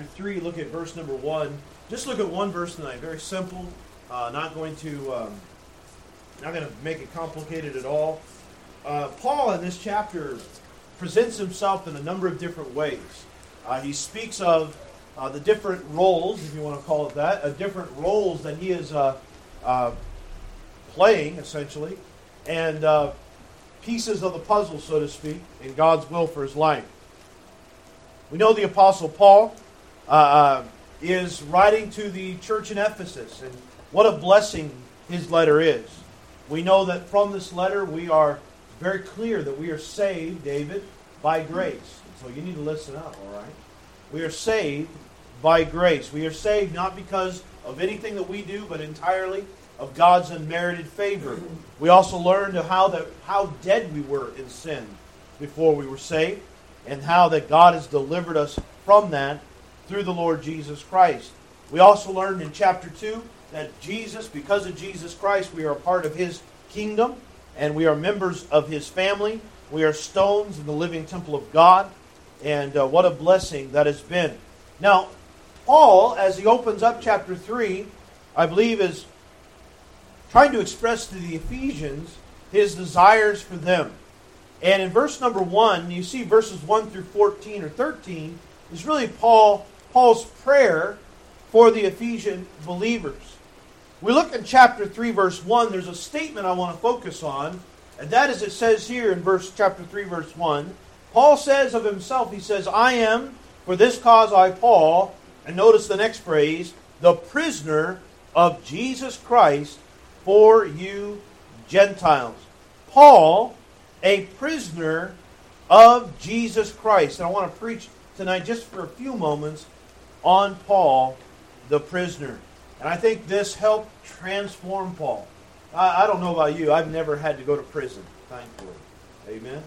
3, look at verse number 1. Just look at one verse tonight. Very simple. Not going to make it complicated at all. Paul in this chapter presents himself in a number of different ways. He speaks of the different roles, if you want to call it that, different roles that he is playing, essentially, and pieces of the puzzle, so to speak, in God's will for his life. We know the Apostle Paul is writing to the church in Ephesus, and what a blessing his letter is. We know that from this letter we are very clear that we are saved, David, by grace. So you need to listen up, all right? We are saved by grace. We are saved not because of anything that we do, but entirely of God's unmerited favor. We also learned how dead we were in sin before we were saved, and how that God has delivered us from that through the Lord Jesus Christ. We also learned in chapter 2 that Jesus, because of Jesus Christ, we are a part of His kingdom, and we are members of His family. We are stones in the living temple of God, and what a blessing that has been. Now, Paul, as he opens up chapter 3, I believe is trying to express to the Ephesians his desires for them. And in verse number 1, you see verses 1 through 14 or 13, is really Paul's prayer for the Ephesian believers. We look in chapter 3, verse 1, there's a statement I want to focus on, and that is, it says here in chapter 3, verse 1, Paul says of himself, he says, I am, for this cause I, Paul, and notice the next phrase, the prisoner of Jesus Christ for you Gentiles. Paul, a prisoner of Jesus Christ. And I want to preach tonight just for a few moments on Paul, the prisoner. And I think this helped transform Paul. I don't know about you. I've never had to go to prison, thankfully. Amen.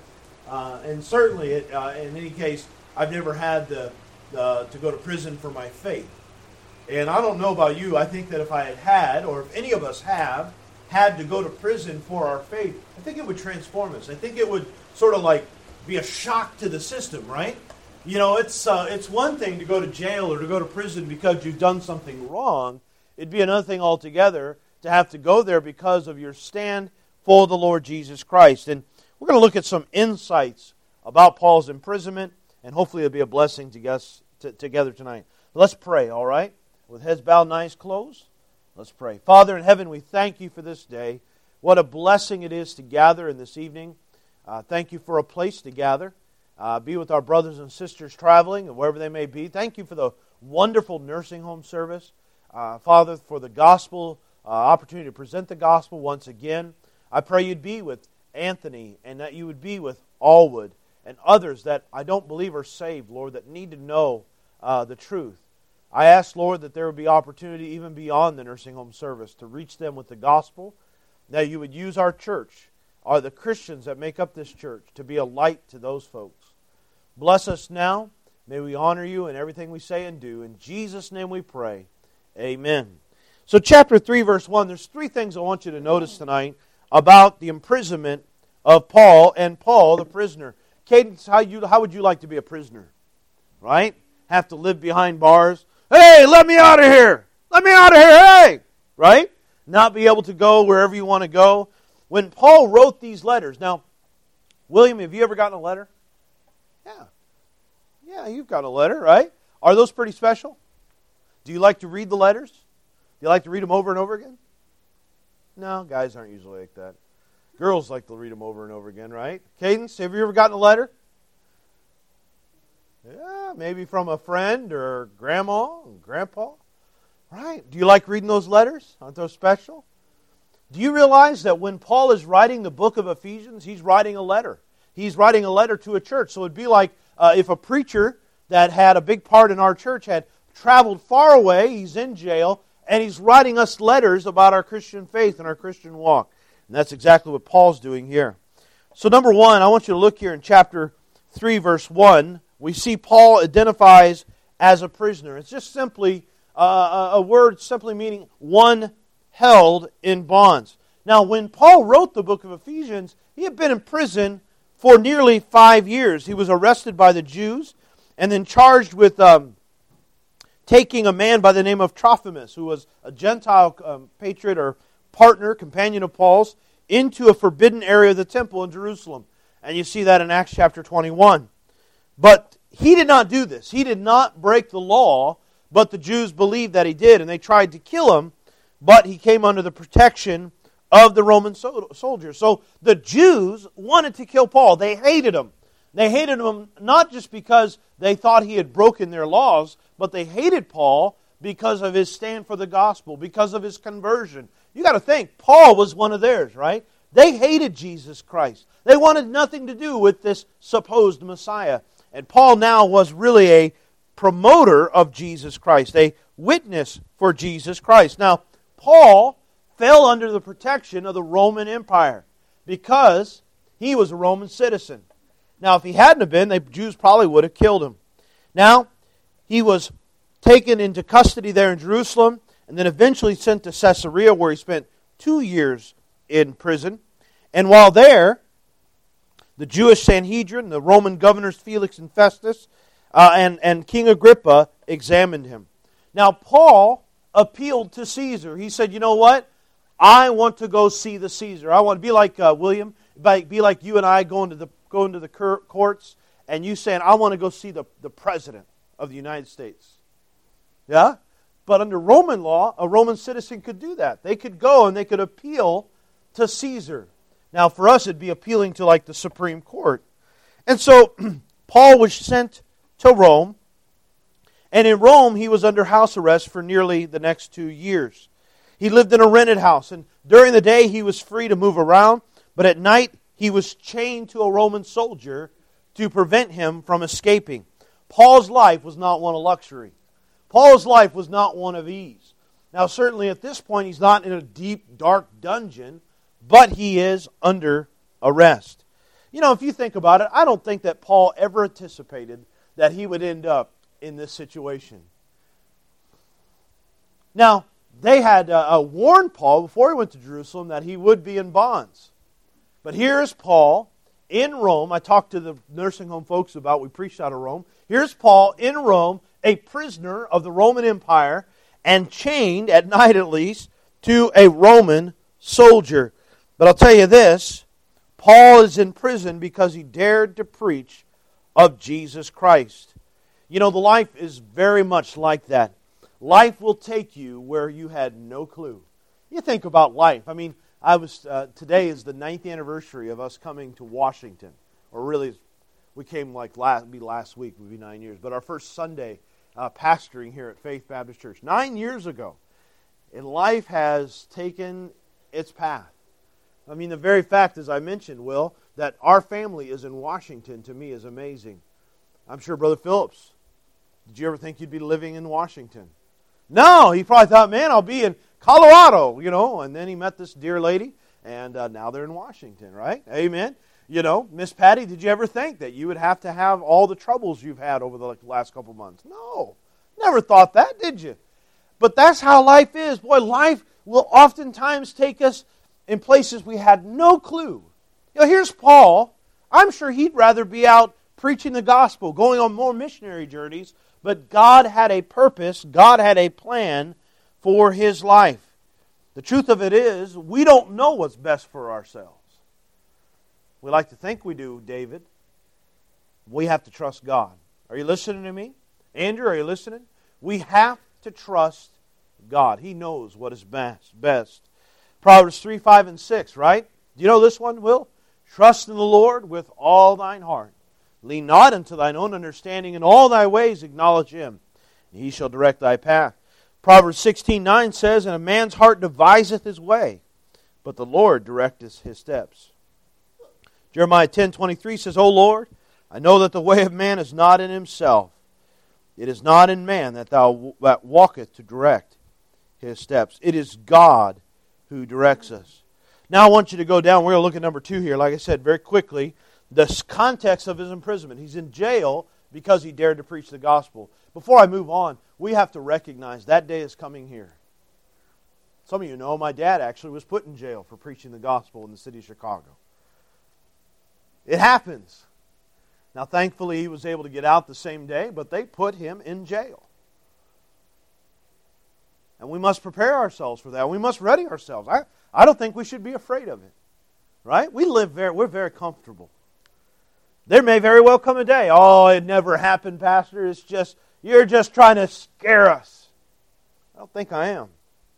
And certainly, in any case, I've never had to go to prison for my faith. And I don't know about you. I think that if I had, or if any of us have, had to go to prison for our faith, I think it would transform us. I think it would sort of like be a shock to the system, right? You know, it's one thing to go to jail or to go to prison because you've done something wrong. It'd be another thing altogether to have to go there because of your stand for the Lord Jesus Christ. And we're going to look at some insights about Paul's imprisonment, and hopefully it'll be a blessing to us together tonight. Let's pray, all right? With heads bowed and eyes closed, let's pray. Father in heaven, we thank you for this day. What a blessing it is to gather in this evening. Thank you for a place to gather. Be with our brothers and sisters traveling, and wherever they may be. Thank you for the wonderful nursing home service. Father, for the gospel, opportunity to present the gospel once again. I pray you'd be with Anthony, and that you would be with Allwood, and others that I don't believe are saved, Lord, that need to know the truth. I ask, Lord, that there would be opportunity even beyond the nursing home service to reach them with the gospel, that you would use our church, or the Christians that make up this church, to be a light to those folks. Bless us now. May we honor you in everything we say and do. In Jesus' name we pray. Amen. So chapter 3, verse 1, there's three things I want you to notice tonight about the imprisonment of Paul and Paul, the prisoner. Cadence, how would you like to be a prisoner? Right? Have to live behind bars. Hey, let me out of here! Let me out of here, hey! Right? Not be able to go wherever you want to go. When Paul wrote these letters, now, William, have you ever gotten a letter? Yeah. Yeah, you've got a letter, right? Are those pretty special? Do you like to read the letters? Do you like to read them over and over again? No, guys aren't usually like that. Girls like to read them over and over again, right? Cadence, have you ever gotten a letter? Yeah, maybe from a friend or grandma and grandpa. Right? Do you like reading those letters? Aren't those special? Do you realize that when Paul is writing the book of Ephesians, he's writing a letter. He's writing a letter to a church. So it'd be like if a preacher that had a big part in our church had traveled far away, he's in jail, and he's writing us letters about our Christian faith and our Christian walk. And that's exactly what Paul's doing here. So number one, I want you to look here in chapter 3, verse 1. We see Paul identifies as a prisoner. It's just simply a word simply meaning one held in bonds. Now, when Paul wrote the book of Ephesians, he had been in prison for nearly 5 years. He was arrested by the Jews and then charged with taking a man by the name of Trophimus, who was a Gentile patriot or partner, companion of Paul's, into a forbidden area of the temple in Jerusalem. And you see that in Acts chapter 21. But he did not do this. He did not break the law, but the Jews believed that he did, and they tried to kill him, but he came under the protection of the Roman soldiers. So the Jews wanted to kill Paul. They hated him. They hated him not just because they thought he had broken their laws, but they hated Paul because of his stand for the gospel, because of his conversion. You got to think, Paul was one of theirs, right? They hated Jesus Christ. They wanted nothing to do with this supposed Messiah. And Paul now was really a promoter of Jesus Christ, a witness for Jesus Christ. Now, Paul fell under the protection of the Roman Empire because he was a Roman citizen. Now, if he hadn't have been, the Jews probably would have killed him. Now, he was taken into custody there in Jerusalem and then eventually sent to Caesarea, where he spent 2 years in prison. And while there, the Jewish Sanhedrin, the Roman governors Felix and Festus, and King Agrippa examined him. Now, Paul appealed to Caesar. He said, you know what? I want to go see the Caesar. I want to be like William, be like you and I going to the courts, and you saying, I want to go see the President of the United States. Yeah? But under Roman law, a Roman citizen could do that. They could go and they could appeal to Caesar. Now, for us, it'd be appealing to like the Supreme Court. And so, Paul was sent to Rome. And in Rome, he was under house arrest for nearly the next 2 years. He lived in a rented house. And during the day, he was free to move around. But at night, he was chained to a Roman soldier to prevent him from escaping. Paul's life was not one of luxury. Paul's life was not one of ease. Now, certainly at this point, he's not in a deep, dark dungeon, but he is under arrest. You know, if you think about it, I don't think that Paul ever anticipated that he would end up in this situation. Now, they had warned Paul before he went to Jerusalem that he would be in bonds. But here is Paul in Rome. I talked to the nursing home folks about, we preached out of Rome. Here's Paul in Rome, a prisoner of the Roman Empire, and chained, at night at least, to a Roman soldier. But I'll tell you this, Paul is in prison because he dared to preach of Jesus Christ. You know, the life is very much like that. Life will take you where you had no clue. You think about life. I mean, today is the 9th anniversary of us coming to Washington. Or really, we came like last week, it would be 9 years. But our first Sunday pastoring here at Faith Baptist Church, 9 years ago. And life has taken its path. I mean, the very fact, as I mentioned, Will, that our family is in Washington, to me, is amazing. I'm sure Brother Phillips, did you ever think you'd be living in Washington? No, he probably thought, man, I'll be in Colorado, you know. And then he met this dear lady, and now they're in Washington, right? Amen. You know, Miss Patty, did you ever think that you would have to have all the troubles you've had over the last couple months? No, never thought that, did you? But that's how life is. Boy, life will oftentimes take us in places we had no clue. You know, here's Paul. I'm sure he'd rather be out preaching the gospel, going on more missionary journeys, but God had a purpose, God had a plan for his life. The truth of it is, we don't know what's best for ourselves. We like to think we do, David. We have to trust God. Are you listening to me? Andrew, are you listening? We have to trust God. He knows what is best. Proverbs 3, 5, and 6, right? Do you know this one, Will? Trust in the Lord with all thine heart. Lean not unto thine own understanding. In all thy ways acknowledge Him, and He shall direct thy path. Proverbs 16:9 says, and a man's heart deviseth his way, but the Lord directeth his steps. Jeremiah 10:23 says, O Lord, I know that the way of man is not in himself. It is not in man that walketh to direct his steps. It is God who directs us. Now I want you to go down. We're going to look at number 2 here. Like I said, very quickly, the context of his imprisonment. He's in jail because he dared to preach the gospel. Before I move on, we have to recognize that day is coming here. Some of you know my dad actually was put in jail for preaching the gospel in the city of Chicago. It happens. Now, thankfully, he was able to get out the same day, but they put him in jail. And we must prepare ourselves for that. We must ready ourselves. I don't think we should be afraid of it. Right? We're very comfortable. There may very well come a day, oh, it never happened, Pastor. It's just, you're just trying to scare us. I don't think I am.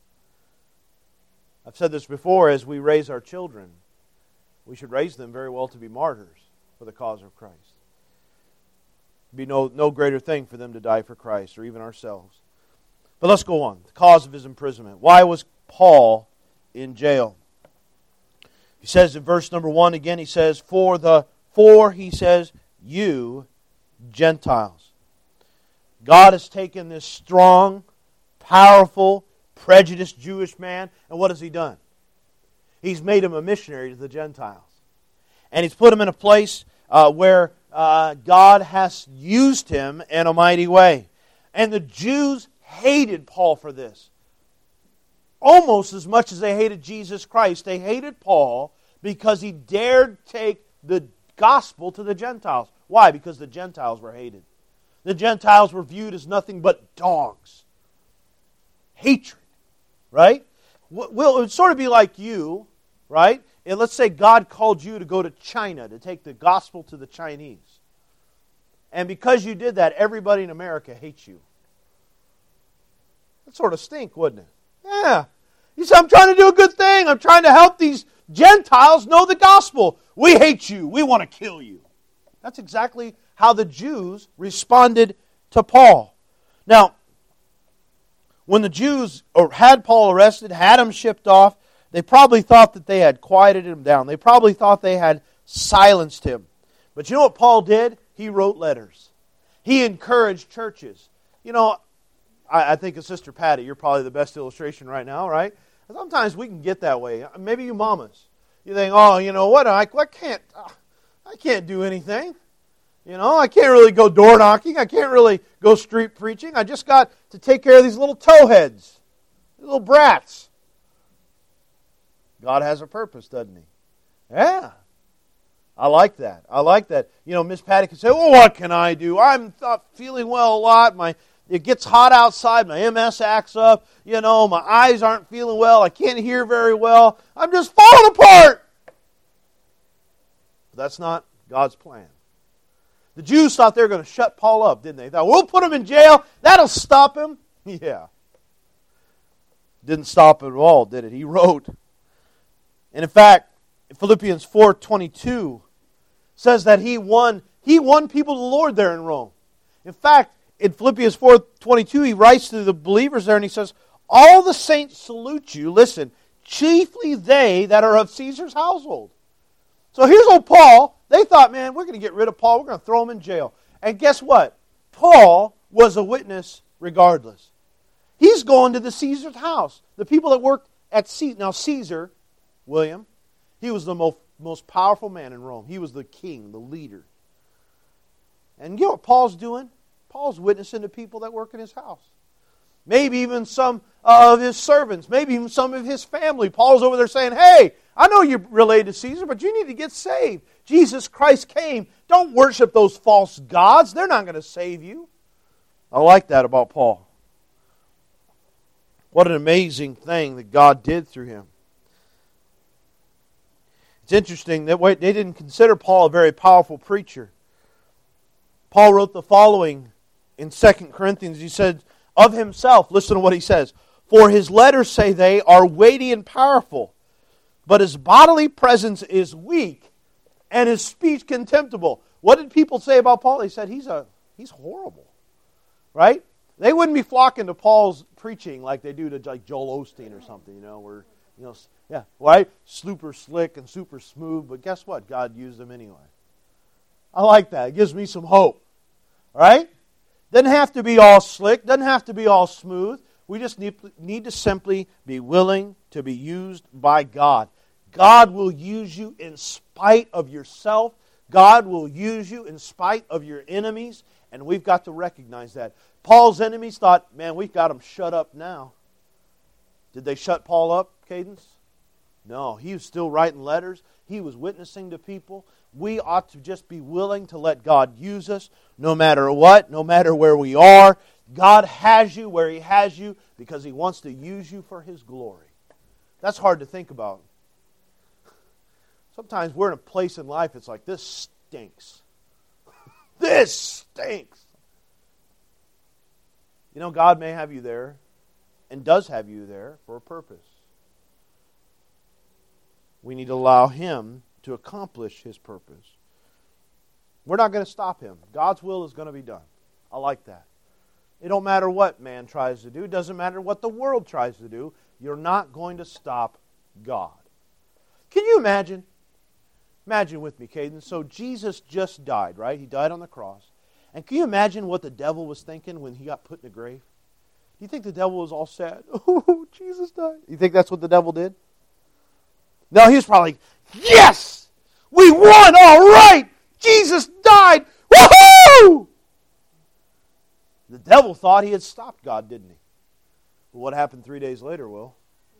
I've said this before, as we raise our children, we should raise them very well to be martyrs for the cause of Christ. It'd be no greater thing for them to die for Christ, or even ourselves. But let's go on. The cause of his imprisonment. Why was Paul in jail? He says in verse number 1 again, he says, he says, you Gentiles. God has taken this strong, powerful, prejudiced Jewish man, and what has He done? He's made him a missionary to the Gentiles. And He's put him in a place where God has used him in a mighty way. And the Jews hated Paul for this. Almost as much as they hated Jesus Christ, they hated Paul because he dared take the gospel to the Gentiles. Why? Because the Gentiles were hated. The Gentiles were viewed as nothing but dogs. Hatred. Right? Well, it would sort of be like you, right? And let's say God called you to go to China to take the gospel to the Chinese. And because you did that, everybody in America hates you. That sort of stink, wouldn't it? Yeah. You say, I'm trying to do a good thing. I'm trying to help these Gentiles know the gospel. We hate you. We want to kill you. That's exactly how the Jews responded to Paul. Now, when the Jews had Paul arrested, had him shipped off, they probably thought that they had quieted him down. They probably thought they had silenced him. But you know what Paul did? He wrote letters. He encouraged churches. You know, I think of Sister Patty. You're probably the best illustration right now, right? Sometimes we can get that way. Maybe you mamas. You think, oh, you know what? I can't do anything. You know, I can't really go door knocking. I can't really go street preaching. I just got to take care of these little towheads, these little brats. God has a purpose, doesn't He? Yeah. I like that. I like that. You know, Miss Patty can say, well, what can I do? I'm not feeling well a lot. It gets hot outside. My MS acts up. You know, my eyes aren't feeling well. I can't hear very well. I'm just falling apart. But that's not God's plan. The Jews thought they were going to shut Paul up, didn't they? They thought, we'll put him in jail. That'll stop him. Yeah. Didn't stop at all, did it? He wrote. And in fact, Philippians 4:22 says that he won people to the Lord there in Rome. In fact, in Philippians 4:22, he writes to the believers there and he says, all the saints salute you, listen, chiefly they that are of Caesar's household. So here's old Paul. They thought, man, we're going to get rid of Paul. We're going to throw him in jail. And guess what? Paul was a witness regardless. He's going to the Caesar's house. The people that worked at Caesar. Now Caesar, William, he was the most powerful man in Rome. He was the king, the leader. And you know what Paul's doing? Paul's witnessing to people that work in his house. Maybe even some of his servants. Maybe even some of his family. Paul's over there saying, hey, I know you're related to Caesar, but you need to get saved. Jesus Christ came. Don't worship those false gods. They're not going to save you. I like that about Paul. What an amazing thing that God did through him. It's interesting that they didn't consider Paul a very powerful preacher. Paul wrote the following in 2 Corinthians. He said of himself, listen to what he says, for his letters, say they, are weighty and powerful, but his bodily presence is weak and his speech contemptible. What did people say about Paul? They said he's horrible. Right? They wouldn't be flocking to Paul's preaching like they do to like Joel Osteen or something, where yeah, right? Super slick and super smooth, but guess what? God used them anyway. I like that. It gives me some hope. Right? Doesn't have to be all slick, doesn't have to be all smooth. We just need to simply be willing to be used by God. God will use you in spite of yourself. God will use you in spite of your enemies, and we've got to recognize that. Paul's enemies thought, man, we've got them shut up now. Did they shut Paul up, Cadence? No, he was still writing letters. He was witnessing to people. We ought to just be willing to let God use us no matter what, no matter where we are. God has you where He has you because He wants to use you for His glory. That's hard to think about. Sometimes we're in a place in life, it's like, this stinks. This stinks. You know, God may have you there and does have you there for a purpose. We need to allow Him to accomplish His purpose. We're not going to stop Him. God's will is going to be done. I like that. It don't matter what man tries to do. It doesn't matter what the world tries to do. You're not going to stop God. Can you imagine? Imagine with me, Caden. So Jesus just died, right? He died on the cross. And can you imagine what the devil was thinking when He got put in the grave? Do you think the devil was all sad? Oh, Jesus died. You think that's what the devil did? No, he was probably like, yes! We won! All right! Jesus died! Woohoo! The devil thought he had stopped God, didn't he? But what happened 3 days later, Will?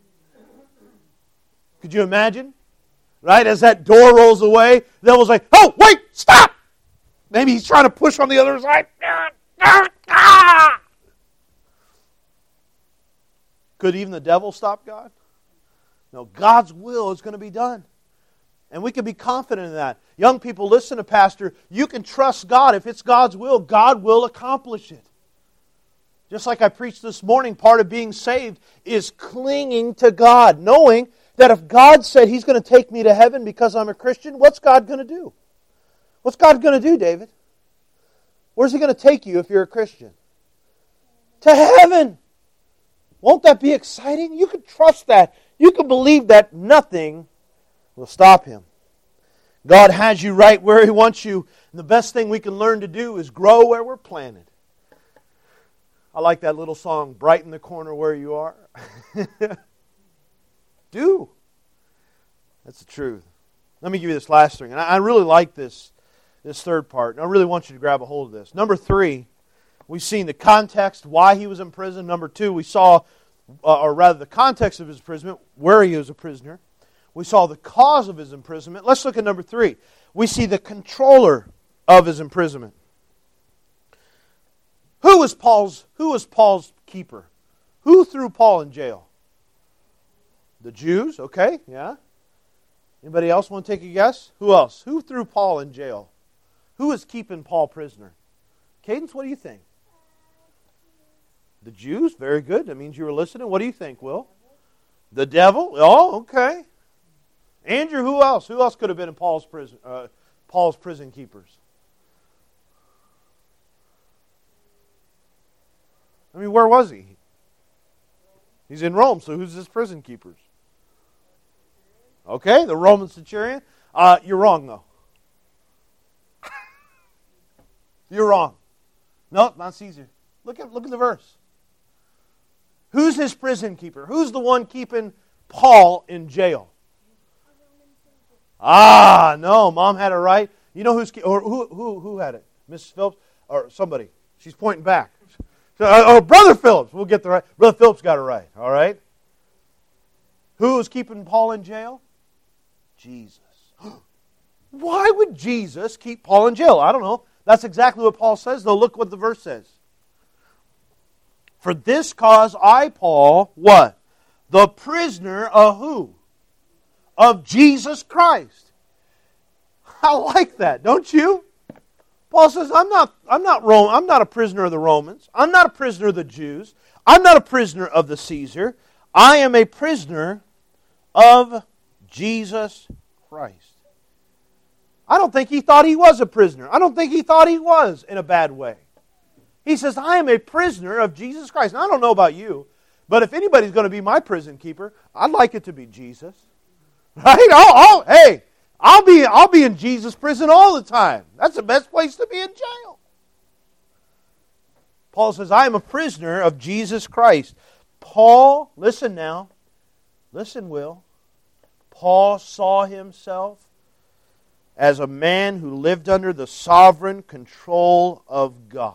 Could you imagine? Right? As that door rolls away, the devil's like, oh, wait, stop! Maybe he's trying to push on the other side. Could even the devil stop God? No, God's will is going to be done. And we can be confident in that. Young people, listen to Pastor. You can trust God. If it's God's will, God will accomplish it. Just like I preached this morning, part of being saved is clinging to God, knowing that if God said He's going to take me to heaven because I'm a Christian, what's God going to do? What's God going to do, David? Where's He going to take you if you're a Christian? To heaven! Won't that be exciting? You can trust that. You can believe that nothing will stop Him. God has you right where He wants you. And the best thing we can learn to do is grow where we're planted. I like that little song, Brighten the Corner Where You Are. Do. That's the truth. Let me give you this last thing. And I really like this third part. And I really want you to grab a hold of this. Number 3, we've seen the context, why he was in prison. Number 2, we saw, or rather the context of his imprisonment, where he was a prisoner. We saw the cause of his imprisonment. Let's look at number 3. We see the controller of his imprisonment. Who was Paul's keeper? Who threw Paul in jail? The Jews, okay, yeah. Anybody else want to take a guess? Who else? Who threw Paul in jail? Who was keeping Paul prisoner? Cadence, what do you think? The Jews, very good. That means you were listening. What do you think, Will? The devil? Oh, okay. Andrew, who else? Who else could have been in Paul's prison keepers? I mean, where was he? He's in Rome, so who's his prison keepers? Okay, the Roman centurion. You're wrong, though. You're wrong. No, not Caesar. Look at the verse. Who's his prison keeper? Who's the one keeping Paul in jail? No, Mom had it right. You know who had it? Mrs. Phillips or somebody? She's pointing back. Brother Phillips. We'll get the right. Brother Phillips got it right. All right. Who was keeping Paul in jail? Jesus. Why would Jesus keep Paul in jail? I don't know. That's exactly what Paul says, though. Look what the verse says. For this cause I, Paul, what? The prisoner of who? Of Jesus Christ. I like that, don't you? Paul says, I'm not a prisoner of the Romans. I'm not a prisoner of the Jews. I'm not a prisoner of the Caesar. I am a prisoner of Jesus Christ. I don't think he thought he was a prisoner. I don't think he thought he was in a bad way. He says, I am a prisoner of Jesus Christ. Now, I don't know about you, but if anybody's going to be my prison keeper, I'd like it to be Jesus. Right? Hey, I'll be in Jesus' prison all the time. That's the best place to be in jail. Paul says, I am a prisoner of Jesus Christ. Paul, listen now. Listen, Will. Paul saw himself as a man who lived under the sovereign control of God.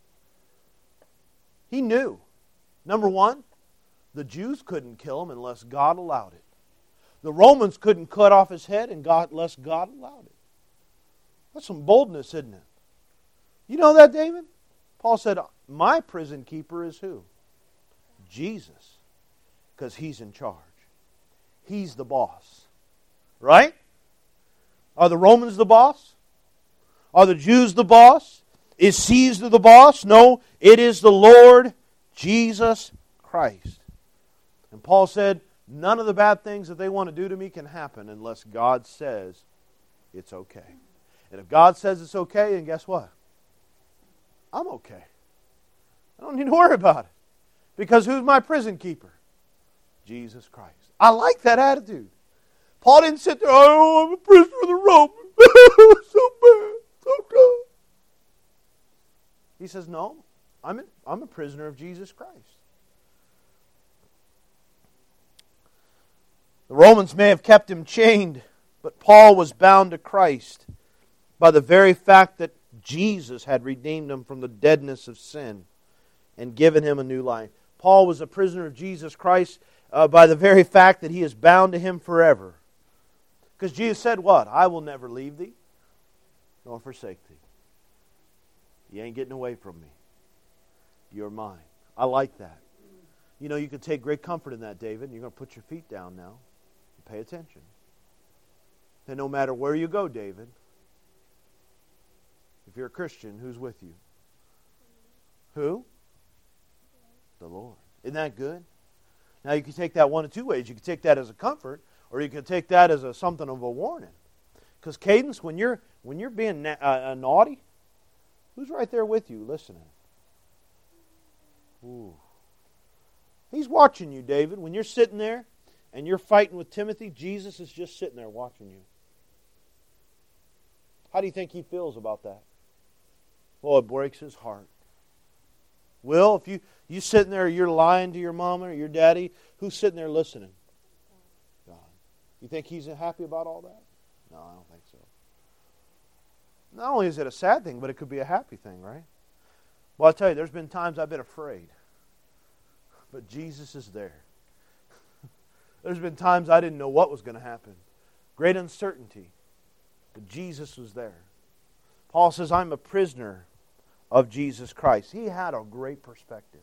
He knew, number one, the Jews couldn't kill him unless God allowed it. The Romans couldn't cut off his head unless God allowed it. That's some boldness, isn't it? You know that, David? Paul said, my prison keeper is who? Jesus. Because He's in charge. He's the boss. Right? Are the Romans the boss? Are the Jews the boss? Is Caesar the boss? No, it is the Lord Jesus Christ. And Paul said, none of the bad things that they want to do to me can happen unless God says it's okay. And if God says it's okay, then guess what? I'm okay. I don't need to worry about it. Because who's my prison keeper? Jesus Christ. I like that attitude. Paul didn't sit there, oh, I'm a prisoner of the Romans. So bad. So good. He says, no, I'm a prisoner of Jesus Christ. The Romans may have kept him chained, but Paul was bound to Christ by the very fact that Jesus had redeemed him from the deadness of sin and given him a new life. Paul was a prisoner of Jesus Christ by the very fact that he is bound to Him forever. Because Jesus said what? I will never leave thee nor forsake thee. You ain't getting away from me. You're mine. I like that. You know, you can take great comfort in that, David. You're going to put your feet down now. Pay attention. And no matter where you go, David, if you're a Christian, who's with you? Who? The Lord. Isn't that good? Now you can take that one of two ways. You can take that as a comfort, or you can take that as something of a warning. Because Cadence, when you're being naughty, who's right there with you listening? Ooh. He's watching you, David. When you're sitting there and you're fighting with Timothy, Jesus is just sitting there watching you. How do you think He feels about that? Well, it breaks His heart. Will, if you sitting there, you're lying to your mama or your daddy, who's sitting there listening? God. You think He's happy about all that? No, I don't think so. Not only is it a sad thing, but it could be a happy thing, right? Well, I'll tell you, there's been times I've been afraid. But Jesus is there. There's been times I didn't know what was going to happen. Great uncertainty. But Jesus was there. Paul says, I'm a prisoner of Jesus Christ. He had a great perspective.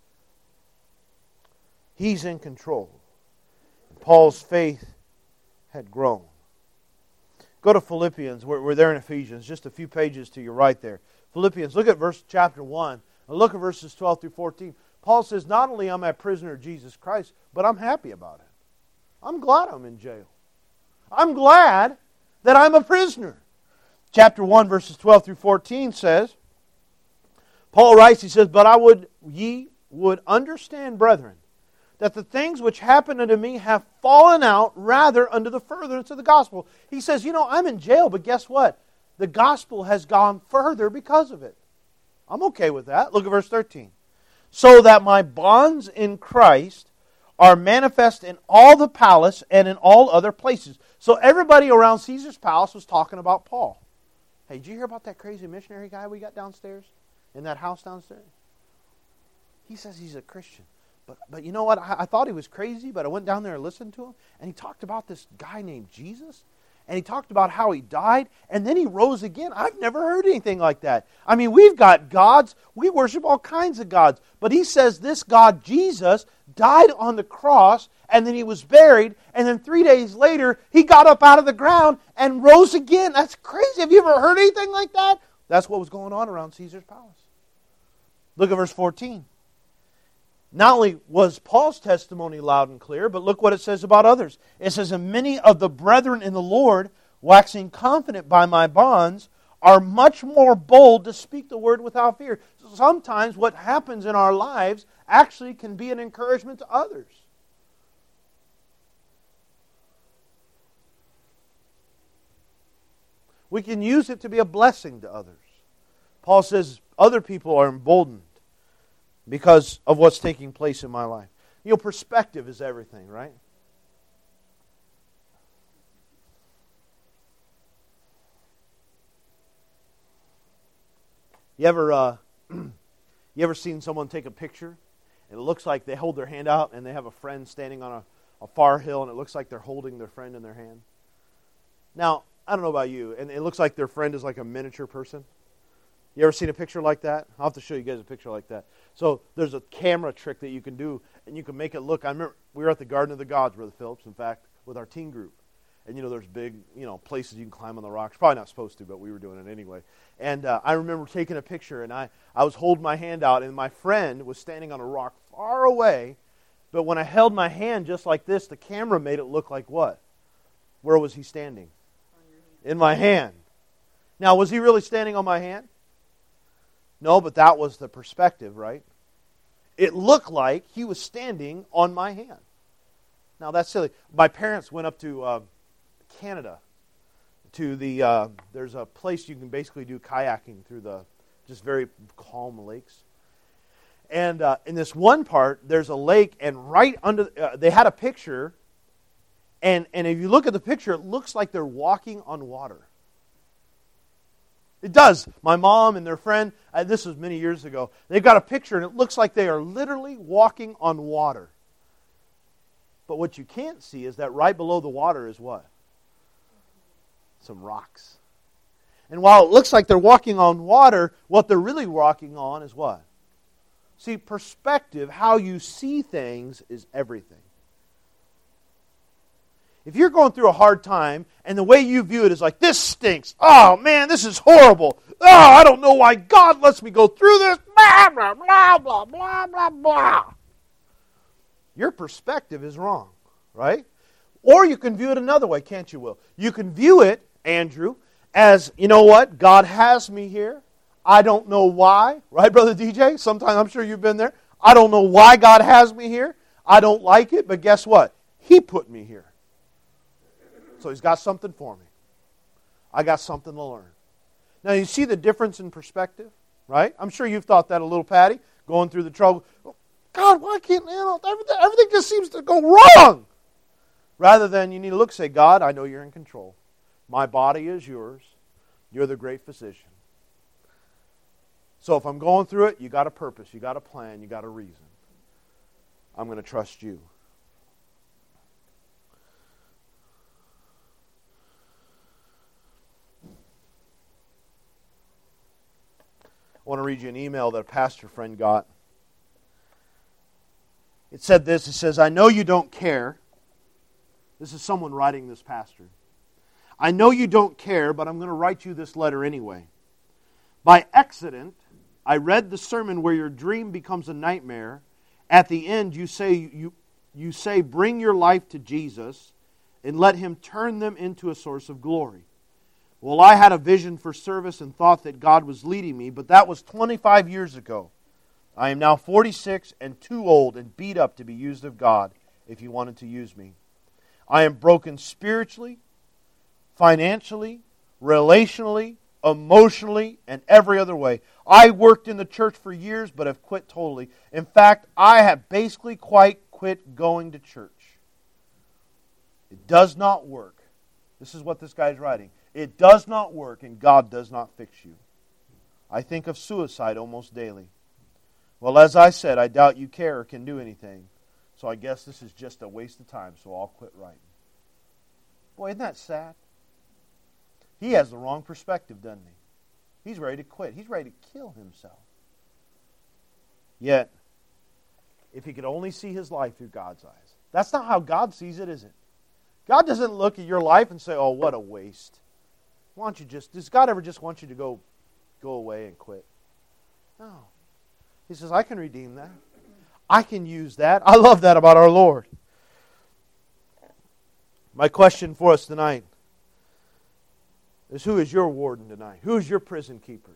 He's in control. Paul's faith had grown. Go to Philippians. We're there in Ephesians, just a few pages to your right there. Philippians, look at chapter 1. And look at verses 12 through 14. Paul says, not only am I a prisoner of Jesus Christ, but I'm happy about it. I'm glad I'm in jail. I'm glad that I'm a prisoner. Chapter 1, verses 12 through 14 says, Paul writes, he says, but ye would understand, brethren, that the things which happen unto me have fallen out rather unto the furtherance of the gospel. He says, I'm in jail, but guess what? The gospel has gone further because of it. I'm okay with that. Look at verse 13. So that my bonds in Christ are manifest in all the palace and in all other places. So everybody around Caesar's palace was talking about Paul. Hey, did you hear about that crazy missionary guy we got downstairs? In that house downstairs? He says he's a Christian. But you know what? I thought he was crazy, but I went down there and listened to him. And he talked about this guy named Jesus. And he talked about how he died. And then he rose again. I've never heard anything like that. I mean, we've got gods. We worship all kinds of gods. But he says this God, Jesus, died on the cross. And then he was buried. And then 3 days later, he got up out of the ground and rose again. That's crazy. Have you ever heard anything like that? That's what was going on around Caesar's palace. Look at verse 14. Not only was Paul's testimony loud and clear, but look what it says about others. It says, and many of the brethren in the Lord, waxing confident by my bonds, are much more bold to speak the word without fear. So sometimes what happens in our lives actually can be an encouragement to others. We can use it to be a blessing to others. Paul says other people are emboldened because of what's taking place in my life. Perspective is everything, right? You ever seen someone take a picture and it looks like they hold their hand out and they have a friend standing on a far hill and it looks like they're holding their friend in their hand? Now, I don't know about you, and it looks like their friend is like a miniature person. You ever seen a picture like that? I'll have to show you guys a picture like that. So there's a camera trick that you can do, and you can make it look. I remember we were at the Garden of the Gods, Brother Phillips, in fact, with our teen group. And, there's big, places you can climb on the rocks. Probably not supposed to, but we were doing it anyway. And I remember taking a picture, and I was holding my hand out, and my friend was standing on a rock far away. But when I held my hand just like this, the camera made it look like what? Where was he standing? In my hand. Now, was he really standing on my hand? No, but that was the perspective, right? It looked like he was standing on my hand. Now, that's silly. My parents went up to Canada to there's a place you can basically do kayaking through the just very calm lakes. And in this one part, there's a lake, and right under, they had a picture, and if you look at the picture, it looks like they're walking on water. It does. My mom and their friend, this was many years ago, they've got a picture, and it looks like they are literally walking on water. But what you can't see is that right below the water is what? Some rocks. And while it looks like they're walking on water, what they're really walking on is what? See, perspective, how you see things, is everything. If you're going through a hard time, and the way you view it is like, this stinks. Oh, man, this is horrible. Oh, I don't know why God lets me go through this. Blah, blah, blah, blah, blah, blah, blah. Your perspective is wrong, right? Or you can view it another way, can't you, Will? You can view it, Andrew, as, you know what? God has me here. I don't know why. Right, Brother DJ? Sometimes, I'm sure you've been there. I don't know why God has me here. I don't like it, but guess what? He put me here. So He's got something for me. I got something to learn. Now, you see the difference in perspective, right? I'm sure you've thought that a little, Patty, going through the trouble. God, why can't, everything just seems to go wrong. Rather than you need to look and say, God, I know You're in control. My body is Yours. You're the great physician. So if I'm going through it, you got a purpose, you got a plan, you got a reason. I'm going to trust You. I want to read you an email that a pastor friend got. It said this, it says, I know you don't care. This is someone writing this pastor. I know you don't care, but I'm going to write you this letter anyway. By accident, I read the sermon where your dream becomes a nightmare. At the end, you say, bring your life to Jesus and let Him turn them into a source of glory. Well, I had a vision for service and thought that God was leading me, but that was 25 years ago. I am now 46 and too old and beat up to be used of God if He wanted to use me. I am broken spiritually, financially, relationally, emotionally, and every other way. I worked in the church for years, but have quit totally. In fact, I have basically quite quit going to church. It does not work. This is what this guy's writing. It does not work, and God does not fix you. I think of suicide almost daily. Well, as I said, I doubt you care or can do anything. So I guess this is just a waste of time, so I'll quit writing. Boy, isn't that sad? He has the wrong perspective, doesn't he? He's ready to quit. He's ready to kill himself. Yet, if he could only see his life through God's eyes. That's not how God sees it, is it? God doesn't look at your life and say, oh, what a waste. Why don't you does God ever just want you to go away and quit? No. He says, I can redeem that. I can use that. I love that about our Lord. My question for us tonight is, who is your warden tonight? Who is your prison keeper?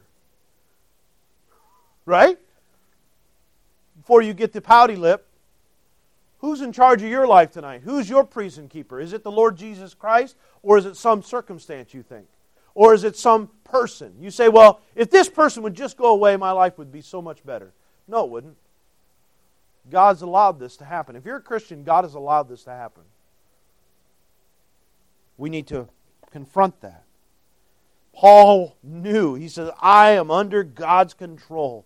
Right? Before you get the pouty lip, who's in charge of your life tonight? Who's your prison keeper? Is it the Lord Jesus Christ, or is it some circumstance you think? Or is it some person? You say, well, if this person would just go away, my life would be so much better. No, it wouldn't. God's allowed this to happen. If you're a Christian, God has allowed this to happen. We need to confront that. Paul knew. He says, I am under God's control.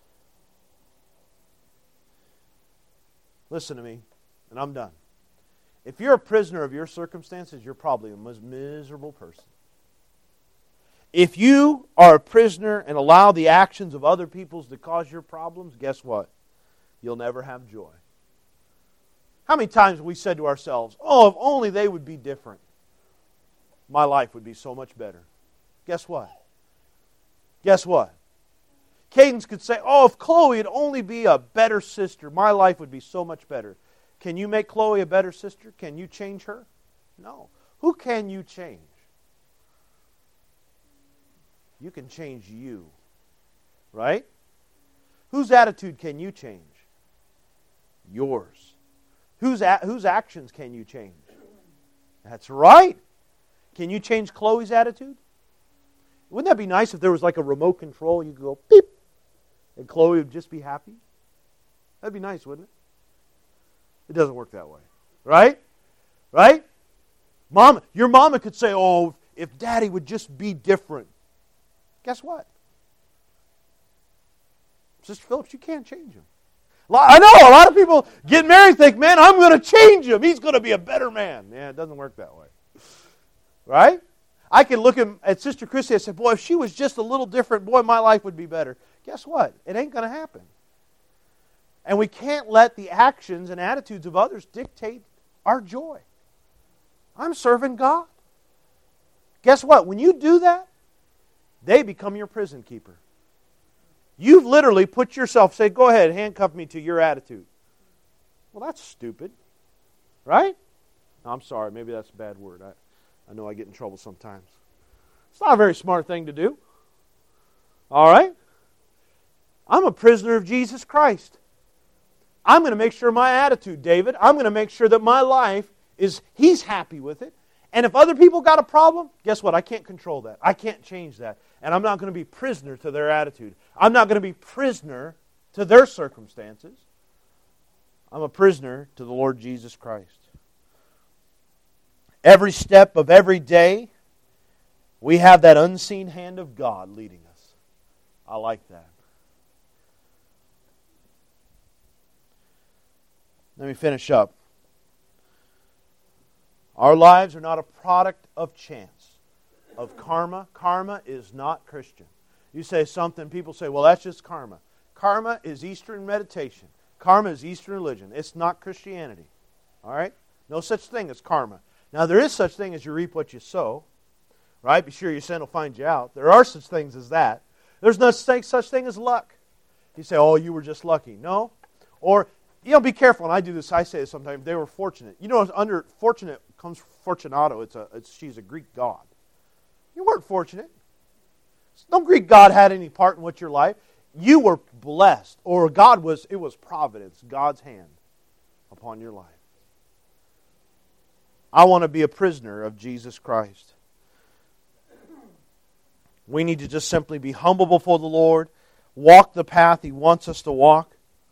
Listen to me, and I'm done. If you're a prisoner of your circumstances, you're probably the most miserable person. If you are a prisoner and allow the actions of other people to cause your problems, guess what? You'll never have joy. How many times have we said to ourselves, oh, if only they would be different, my life would be so much better. Guess what? Guess what? Cadence could say, oh, if Chloe would only be a better sister, my life would be so much better. Can you make Chloe a better sister? Can you change her? No. Who can you change? You can change you. Right? Whose attitude can you change? Yours. Whose actions can you change? That's right. Can you change Chloe's attitude? Wouldn't that be nice if there was like a remote control? You could go beep, and Chloe would just be happy. That'd be nice, wouldn't it? It doesn't work that way. Right? Right? Your mama could say, oh, if Daddy would just be different. Guess what? Sister Phillips, you can't change him. I know, a lot of people get married and think, man, I'm going to change him. He's going to be a better man. Yeah, it doesn't work that way. Right? I can look at Sister Christy and say, boy, if she was just a little different, boy, my life would be better. Guess what? It ain't going to happen. And we can't let the actions and attitudes of others dictate our joy. I'm serving God. Guess what? When you do that, they become your prison keeper. You've literally put yourself, say, go ahead, handcuff me to your attitude. Well, that's stupid. Right? No, I'm sorry, maybe that's a bad word. I know I get in trouble sometimes. It's not a very smart thing to do. All right? I'm a prisoner of Jesus Christ. I'm going to make sure my attitude, David, I'm going to make sure that my life is, He's happy with it. And if other people got a problem, guess what? I can't control that. I can't change that. And I'm not going to be prisoner to their attitude. I'm not going to be prisoner to their circumstances. I'm a prisoner to the Lord Jesus Christ. Every step of every day, we have that unseen hand of God leading us. I like that. Let me finish up. Our lives are not a product of chance, of karma. Karma is not Christian. You say something, people say, well, that's just karma. Karma is Eastern meditation. Karma is Eastern religion. It's not Christianity. All right? No such thing as karma. Now, there is such thing as you reap what you sow. Right? Be sure your sin will find you out. There are such things as that. There's no such thing as luck. You say, oh, you were just lucky. No. Or, be careful. And I do this, I say this sometimes. They were fortunate. Under fortunate comes Fortunato. She's a Greek god. You weren't fortunate. No Greek god had any part in what your life. You were blessed. Or it was providence, God's hand upon your life. I want to be a prisoner of Jesus Christ. We need to just simply be humble before the Lord, walk the path He wants us to walk.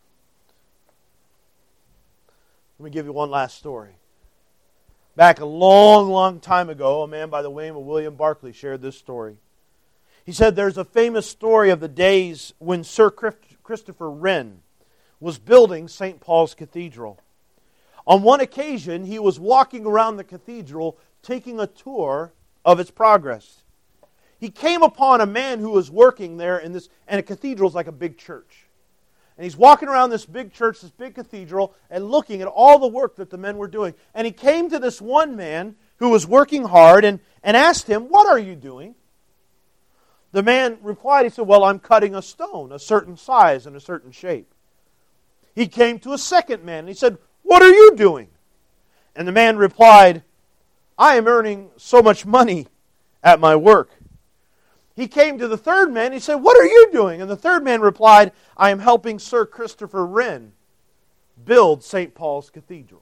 Let me give you one last story. Back a long, long time ago, a man by the name of William Barclay shared this story. He said there's a famous story of the days when Sir Christopher Wren was building St. Paul's Cathedral. On one occasion, he was walking around the cathedral taking a tour of its progress. He came upon a man who was working there and a cathedral is like a big church. And he's walking around this big church, this big cathedral, and looking at all the work that the men were doing. And he came to this one man who was working hard and asked him, what are you doing? The man replied, he said, well, I'm cutting a stone, a certain size and a certain shape. He came to a second man and he said, what are you doing? And the man replied, I am earning so much money at my work. He came to the third man and he said, what are you doing? And the third man replied, I am helping Sir Christopher Wren build St. Paul's Cathedral.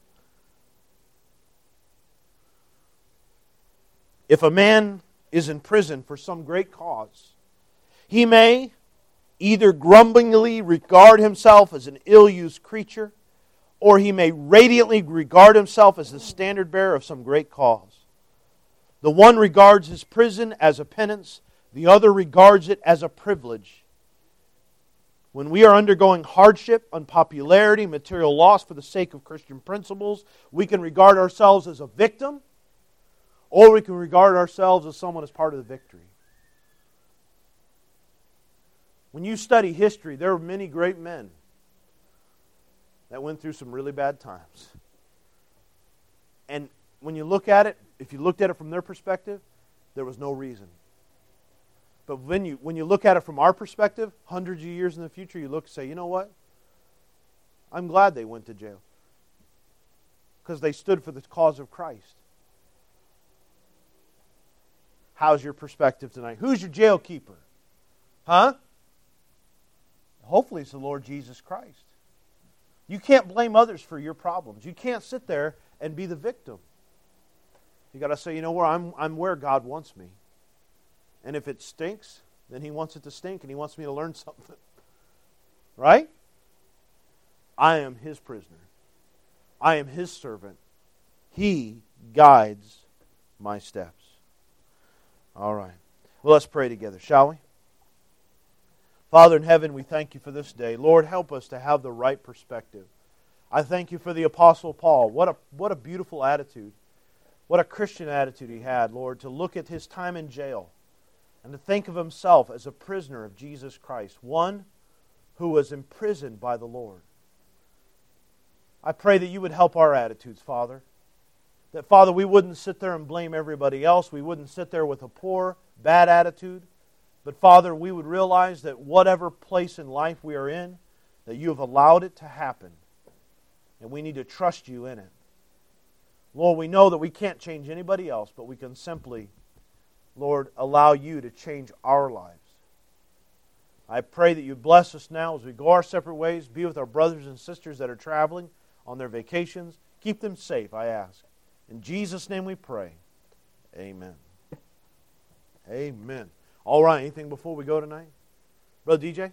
If a man is in prison for some great cause, he may either grumblingly regard himself as an ill-used creature, or he may radiantly regard himself as the standard bearer of some great cause. The one regards his prison as a penance, the other regards it as a privilege. When we are undergoing hardship, unpopularity, material loss for the sake of Christian principles, we can regard ourselves as a victim, or we can regard ourselves as someone as part of the victory. When you study history, there were many great men that went through some really bad times. And when you look at it, if you looked at it from their perspective, there was no reason. But when you look at it from our perspective, hundreds of years in the future, you look and say, you know what? I'm glad they went to jail. Because they stood for the cause of Christ. How's your perspective tonight? Who's your jail keeper? Huh? Hopefully it's the Lord Jesus Christ. You can't blame others for your problems. You can't sit there and be the victim. You got to say, you know what? I'm where God wants me. And if it stinks, then He wants it to stink and He wants me to learn something. Right? I am His prisoner. I am His servant. He guides my steps. All right. Well, let's pray together, shall we? Father in heaven, we thank You for this day. Lord, help us to have the right perspective. I thank You for the Apostle Paul. What a beautiful attitude. What a Christian attitude he had, Lord, to look at his time in jail and to think of himself as a prisoner of Jesus Christ, one who was imprisoned by the Lord. I pray that You would help our attitudes, Father. That, Father, we wouldn't sit there and blame everybody else. We wouldn't sit there with a poor, bad attitude. But, Father, we would realize that whatever place in life we are in, that You have allowed it to happen. And we need to trust You in it. Lord, we know that we can't change anybody else, but we can simply, Lord, allow You to change our lives. I pray that You bless us now as we go our separate ways. Be with our brothers and sisters that are traveling on their vacations. Keep them safe, I ask. In Jesus' name we pray. Amen. Amen. All right, anything before we go tonight? Brother DJ?